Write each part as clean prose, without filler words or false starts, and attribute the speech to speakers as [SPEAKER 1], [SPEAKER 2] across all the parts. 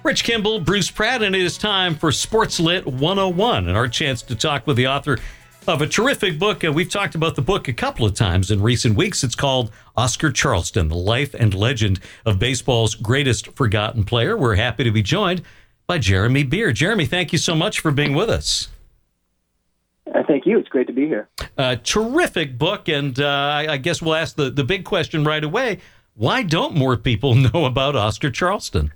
[SPEAKER 1] Rich Kimball, Bruce Pratt, and it is time for Sports Lit 101 and our chance to talk with the author of a terrific book. We've talked about the book a couple of times in recent weeks. It's called Oscar Charleston, the life and legend of baseball's greatest forgotten player. We're happy to be joined by Jeremy Beard. Jeremy, thank you so much for being with us.
[SPEAKER 2] Thank you. It's great to be here.
[SPEAKER 1] Terrific book, and I guess we'll ask the big question right away. Why don't more people know about Oscar Charleston?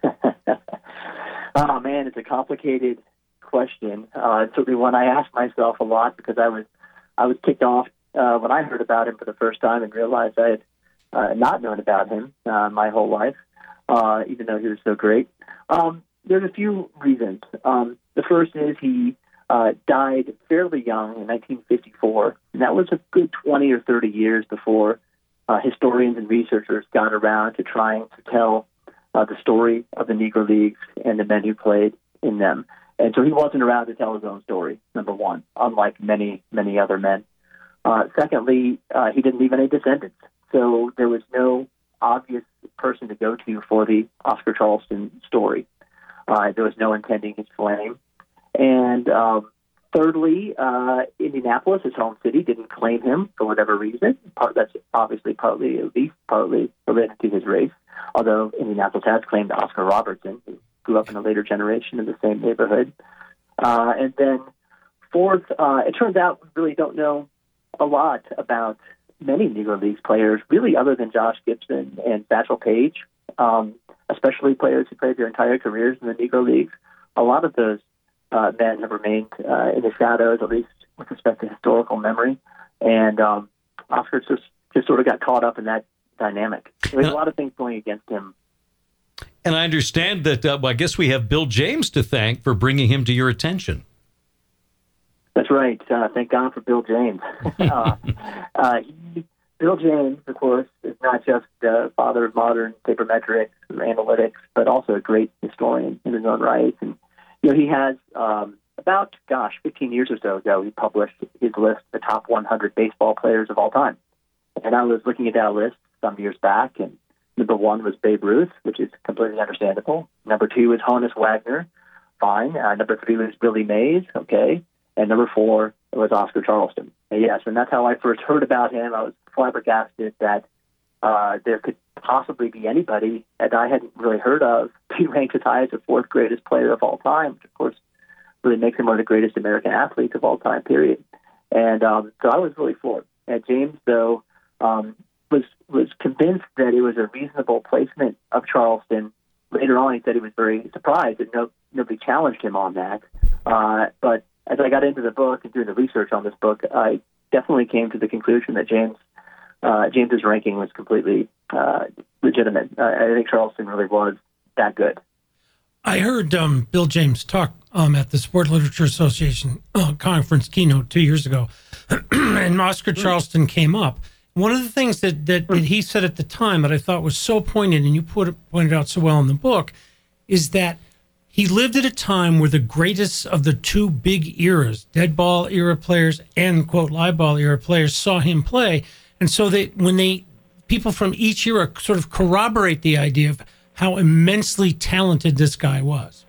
[SPEAKER 2] Oh, man, it's a complicated question. It's certainly one I ask myself a lot because I was kicked off when I heard about him for the first time and realized I had not known about him my whole life, even though he was so great. There's a few reasons. The first is he died fairly young in 1954, and that was a good 20 or 30 years before historians and researchers got around to trying to tell the story of the Negro Leagues and the men who played in them. And so he wasn't around to tell his own story, number one, unlike many, many other men. Secondly, he didn't leave any descendants, so there was no obvious person to go to for the Oscar Charleston story. There was no intending his flame. And thirdly, Indianapolis, his home city, didn't claim him for whatever reason. That's obviously partly related to his race, although Indianapolis has claimed Oscar Robertson, who grew up in a later generation in the same neighborhood. And then fourth, it turns out we really don't know a lot about many Negro Leagues players, really other than Josh Gibson and Satchel Paige, especially players who played their entire careers in the Negro Leagues. A lot of those men have remained in the shadows, at least with respect to historical memory. And Oscar just sort of got caught up in that dynamic. There's a lot of things going against him.
[SPEAKER 1] And I understand that, I guess we have Bill James to thank for bringing him to your attention.
[SPEAKER 2] That's right. Thank God for Bill James. Bill James, of course, is not just the father of modern sabermetrics or analytics, but also a great historian in his own right. And he has about 15 years or so ago, he published his list of the top 100 baseball players of all time. And I was looking at that list some years back, and number one was Babe Ruth, which is completely understandable. Number two was Honus Wagner, fine. Number three was Billy Mays, okay. And number four was Oscar Charleston. And yes, and that's how I first heard about him. I was flabbergasted that there could possibly be anybody that I hadn't really heard of be ranked as high as the fourth greatest player of all time, which of course really makes him one of the greatest American athletes of all time, period. And so I was really floored. And James, though, was convinced that it was a reasonable placement of Charleston. Later on, he said he was very surprised that nobody challenged him on that. But as I got into the book and doing the research on this book, I definitely came to the conclusion that James's ranking was completely legitimate. I think Charleston really was that good.
[SPEAKER 3] I heard Bill James talk at the Sport Literature Association conference keynote 2 years ago, and Oscar Charleston came up. One of the things that he said at the time that I thought was so poignant, and you pointed out so well in the book, is that he lived at a time where the greatest of the two big eras, dead ball era players and, quote, live ball era players, saw him play. And so people from each era sort of corroborate the idea of how immensely talented this guy was.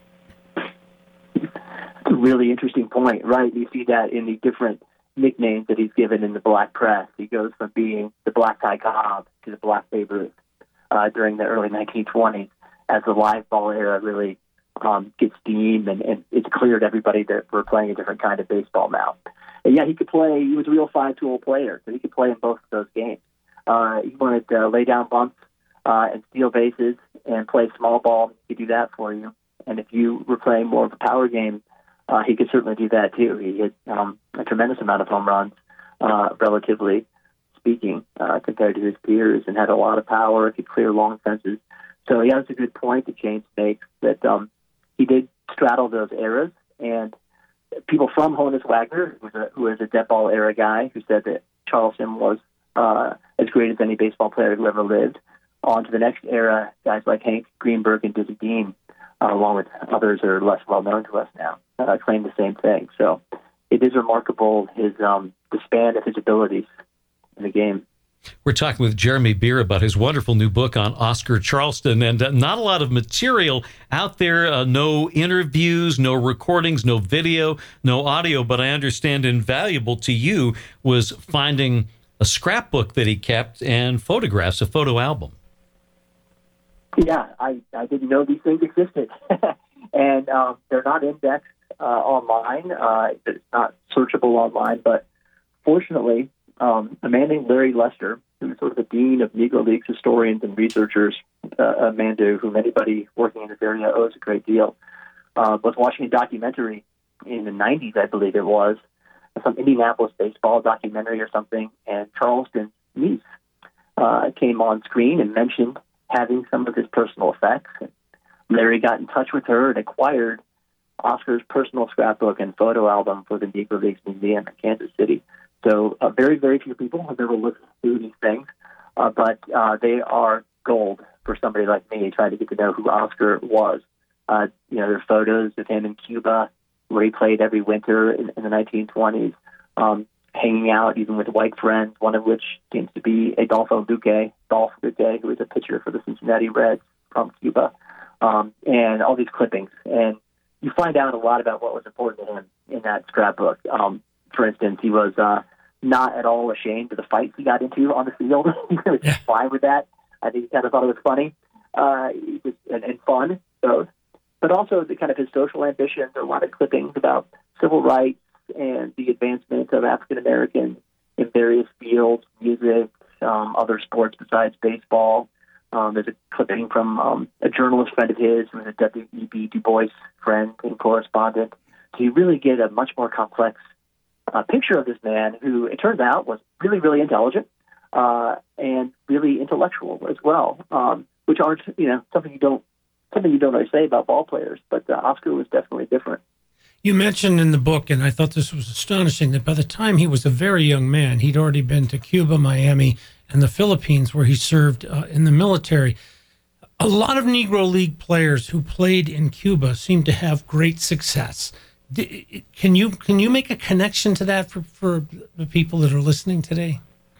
[SPEAKER 2] That's a really interesting point, right? You see that in the different nicknames that he's given in the black press. He goes from being the Black Ty Cobb to the Black Babe Ruth during the early 1920s as the live ball era really gets steam, and it's clear to everybody that we're playing a different kind of baseball now. And yeah, he could play. He was a real five-tool player, so he could play in both of those games. He wanted to lay down bunts and steal bases and play small ball. He could do that for you. And if you were playing more of a power game, he could certainly do that too. He hit a tremendous amount of home runs, relatively speaking, compared to his peers, and had a lot of power. Could clear long fences. So yeah, that's a good point that James makes, that he did straddle those eras. And people from Honus Wagner, who was a dead ball era guy, who said that Charleston was as great as any baseball player who ever lived, on to the next era, guys like Hank Greenberg and Dizzy Dean, along with others that are less well known to us now, claim the same thing. So it is remarkable the span of his abilities in the game.
[SPEAKER 1] We're talking with Jeremy Beer about his wonderful new book on Oscar Charleston, and not a lot of material out there, no interviews, no recordings, no video, no audio, but I understand invaluable to you was finding a scrapbook that he kept and photographs, a photo album.
[SPEAKER 2] Yeah, I didn't know these things existed. And they're not indexed online. It's not searchable online, but fortunately, a man named Larry Lester, who's sort of the dean of Negro Leagues historians and researchers, a man to whom anybody working in this area owes a great deal, was watching a documentary in the 90s, I believe it was, some Indianapolis baseball documentary or something, and Charleston's niece came on screen and mentioned having some of his personal effects. And Larry got in touch with her and acquired Oscar's personal scrapbook and photo album for the Negro Leagues Museum in Kansas City. So very, very few people have ever looked through these things, but they are gold for somebody like me trying to get to know who Oscar was. There are photos of him in Cuba, where he played every winter in the 1920s, hanging out even with white friends, one of which seems to be Adolfo Luque, who was a pitcher for the Cincinnati Reds from Cuba, and all these clippings. And you find out a lot about what was important to him in that scrapbook. For instance, he was not at all ashamed of the fights he got into on the field. He was fine with that. I think he kind of thought it was funny and fun, both. But also the kind of his social ambitions, a lot of clippings about civil rights and the advancement of African Americans in various fields, music, other sports besides baseball. There's a clipping from a journalist friend of his who was a W.E.B. Du Bois friend and correspondent. So you really get a much more complex picture of this man who, it turns out, was really, really intelligent and really intellectual as well, which aren't, something you don't really say about ball players. But Oscar was definitely different.
[SPEAKER 3] You mentioned in the book, and I thought this was astonishing, that by the time he was a very young man, he'd already been to Cuba, Miami, and the Philippines, where he served in the military. A lot of Negro League players who played in Cuba seem to have great success. Can you make a connection to that for the people that are listening today?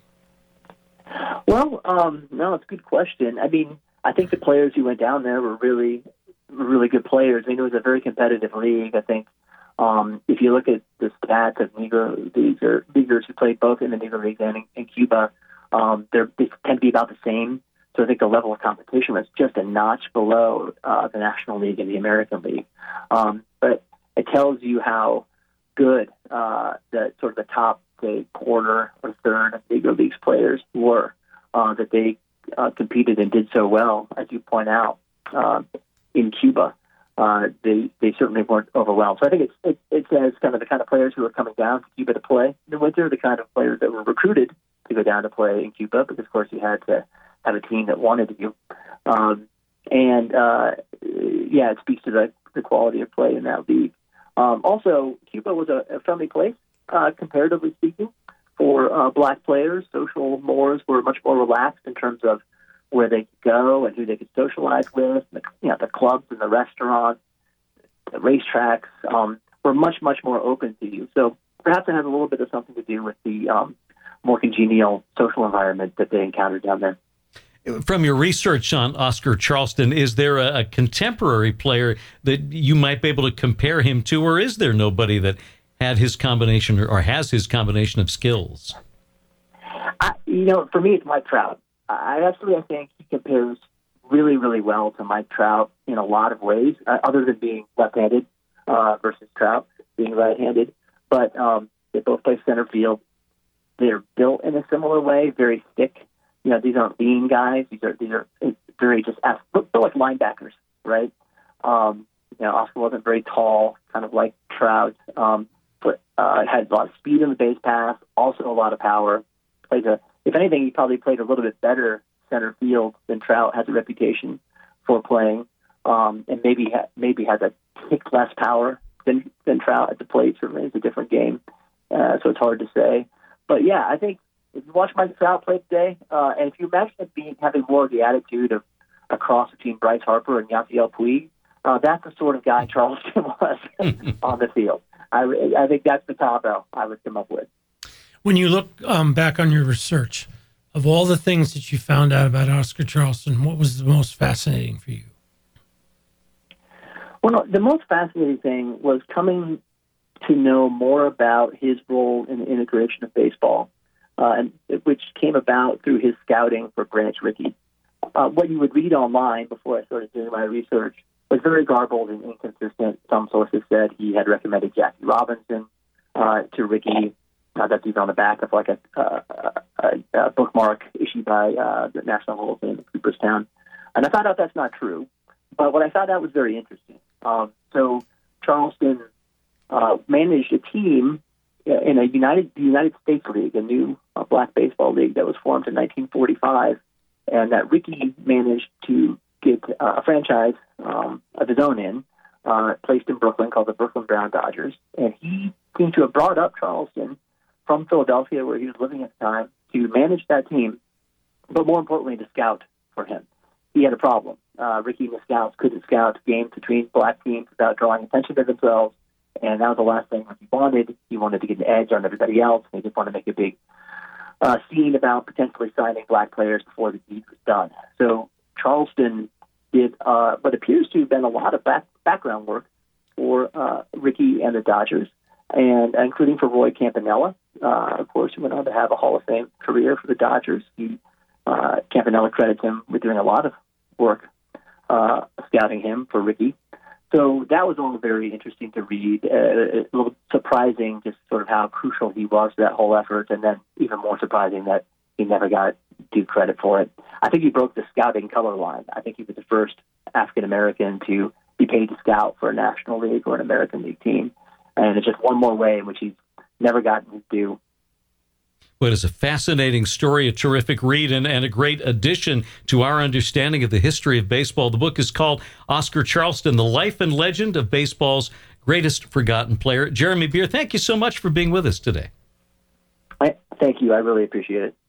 [SPEAKER 2] Well, no, it's a good question. I mean, I think the players who went down there were really good players. I mean, it was a very competitive league. I think if you look at the stats of Negro Leagues or leaguers who played both in the Negro Leagues and in Cuba, they tend to be about the same. So I think the level of competition was just a notch below the National League and the American League. But it tells you how good the sort of the top, say, quarter or third of Negro Leagues players were, that they competed and did so well, as you point out, in Cuba. They certainly weren't overwhelmed. So I think it says kind of the kind of players who are coming down to Cuba to play in the winter, the kind of players that were recruited to go down to play in Cuba, because, of course, you had to have a team that wanted you. It speaks to the quality of play in that league. Also, Cuba was a friendly place, comparatively speaking, for black players. Social mores were much more relaxed in terms of where they could go and who they could socialize with. The clubs and the restaurants, the racetracks were much, much more open to you. So perhaps it has a little bit of something to do with the more congenial social environment that they encountered down there.
[SPEAKER 1] From your research on Oscar Charleston, is there a contemporary player that you might be able to compare him to, or is there nobody that had his combination or has his combination of skills?
[SPEAKER 2] For me, it's Mike Trout. I think he compares really, really well to Mike Trout in a lot of ways, other than being left-handed versus Trout being right-handed. But they both play center field. They're built in a similar way, very thick. These aren't lean guys. These are very just they're like linebackers, right? Oscar wasn't very tall, kind of like Trout, but had a lot of speed in the base pass, also a lot of power. If anything, he probably played a little bit better center field than Trout has a reputation for playing, and maybe has a tick less power than Trout at the plate. Certainly, it's a different game, so it's hard to say. But yeah, I think if you watch Mike Trout play today, and if you imagine him having more of the attitude of a cross between Bryce Harper and Yasiel Puig, that's the sort of guy Charleston was on the field. I think that's the combo I would come up with.
[SPEAKER 3] When you look back on your research, of all the things that you found out about Oscar Charleston, what was the most fascinating for you?
[SPEAKER 2] Well, the most fascinating thing was coming to know more about his role in the integration of baseball, and which came about through his scouting for Branch Rickey. What you would read online before I started doing my research was very garbled and inconsistent. Some sources said he had recommended Jackie Robinson to Rickey. That's even on the back of like a bookmark issued by the National Hall of Fame in Cooperstown. And I found out that's not true. But what I found out was very interesting. So Charleston managed a team in a United States League, a new black baseball league that was formed in 1945, and that Rickey managed to get a franchise of his own in, placed in Brooklyn, called the Brooklyn Brown Dodgers. And he seemed to have brought up Charleston from Philadelphia, where he was living at the time, to manage that team, but more importantly, to scout for him. He had a problem. Rickey and the scouts couldn't scout games between black teams without drawing attention to themselves, and that was the last thing Rickey wanted. He wanted to get an edge on everybody else. He didn't want to make a big scene about potentially signing black players before the deed was done. So Charleston did what appears to have been a lot of background work for Rickey and the Dodgers, and including for Roy Campanella, of course, who went on to have a Hall of Fame career for the Dodgers. Campanella credits him with doing a lot of work scouting him for Rickey. So that was all very interesting to read. A little surprising just sort of how crucial he was to that whole effort, and then even more surprising that he never got due credit for it. I think he broke the scouting color line. I think he was the first African-American to be paid to scout for a National League or an American League team. And it's just one more way in which he's never gotten his due.
[SPEAKER 1] Well, it is a fascinating story, a terrific read, and a great addition to our understanding of the history of baseball. The book is called Oscar Charleston, The Life and Legend of Baseball's Greatest Forgotten Player. Jeremy Beer, thank you so much for being with us today.
[SPEAKER 2] Thank you. I really appreciate it.